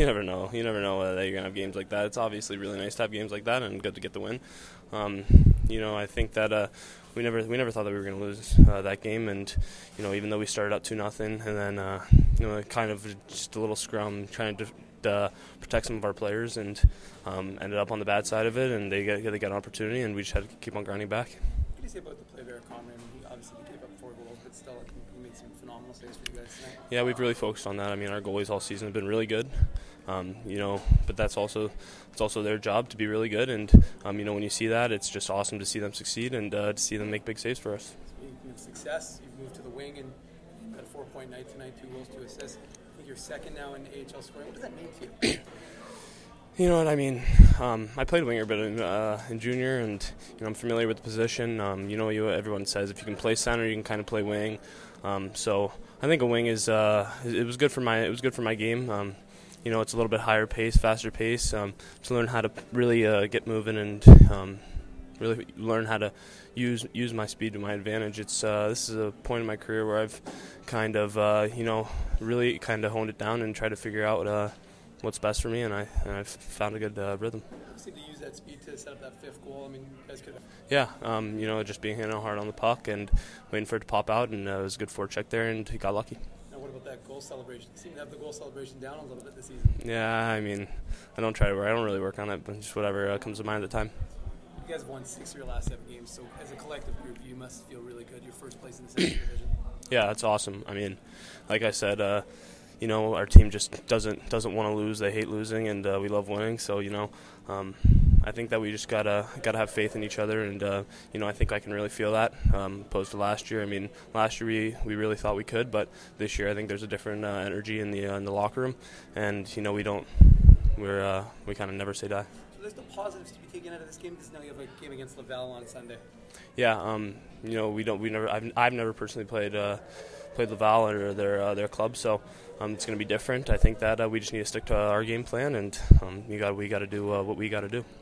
you never know. You never know that you're gonna have games like that. It's obviously really nice to have games like that and good to get the win. I think that we never thought that we were going to lose that game, and even though we started up 2-0, and then kind of just a little scrum trying to protect some of our players, and ended up on the bad side of it, and they got an opportunity, and we just had to keep on grinding back. What do you say about the play of Eric Conroy? Obviously he gave up 4 goals, but still he made some phenomenal saves for you guys tonight. Yeah, we've really focused on that. I mean, our goalies all season have been really good. But it's also their job to be really good, and when you see that, it's just awesome to see them succeed and to see them make big saves for us. Speaking of success, you've moved to the wing and you've got a 4-point night tonight, 2 goals, 2 assists. I think you're second now in AHL scoring. What does that mean to you? You know what I mean? I played winger a bit in junior, and I'm familiar with the position. Everyone says if you can play center, you can kind of play wing. So I think a wing is it was good for my game. It's a little bit higher pace, faster pace. To learn how to really get moving and really learn how to use my speed to my advantage. This is a point in my career where I've kind of really kind of honed it down and tried to figure out what's best for me, and I've found a good rhythm. You seem to use that speed to set up that 5th goal. I mean, you guys could have. Yeah, just being hard on the puck and waiting for it to pop out, and it was a good forecheck there, and he got lucky. Now, what about that goal celebration? You seem to have the goal celebration down a little bit this season. Yeah, I mean, I don't really work on it, but just whatever comes to mind at the time. You guys won 6 of your last 7 games, so as a collective group, you must feel really good. You're first place in the second division. Yeah, that's awesome. I mean, like I said, our team just doesn't want to lose. They hate losing, and we love winning. So I think that we just gotta have faith in each other, and I think I can really feel that opposed to last year. I mean, last year we really thought we could, but this year I think there's a different energy in the locker room, and we kind of never say die. So there's the positives to be taken out of this game because now you have a game against Laval on Sunday. Yeah, I've never personally played Laval or their club, so it's going to be different. I think that we just need to stick to our game plan, and we got to do what we got to do.